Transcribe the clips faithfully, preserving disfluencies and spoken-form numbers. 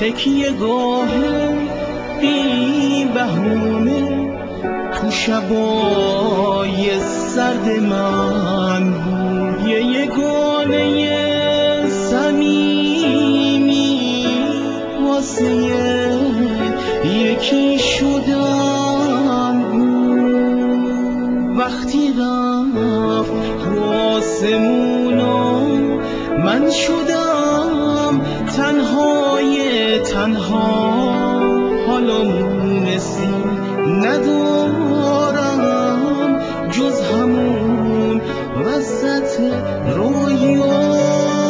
تکیه گاه بی بهونه تو شبای سرد من بود، یه یگانه صمیمی واسه یکی شدن بود. وقتی رفت تو آسمونا من شدم تنهای تنها، حالا مونسی ندارم جز همون وسط رویا.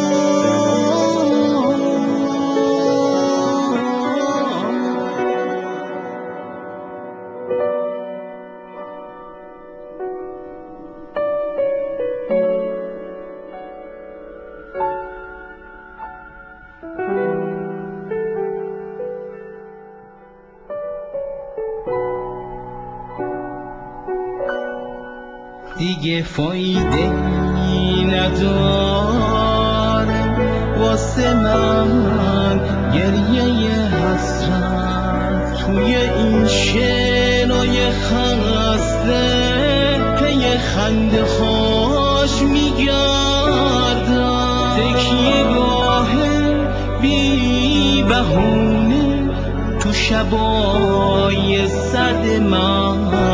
دیگه فایده ای نداره واسه من گریه حسرت، توی این شعرهای خسته پی خنده هاش میگردم. تکیه گاه بی بهونه تو شبای سرد من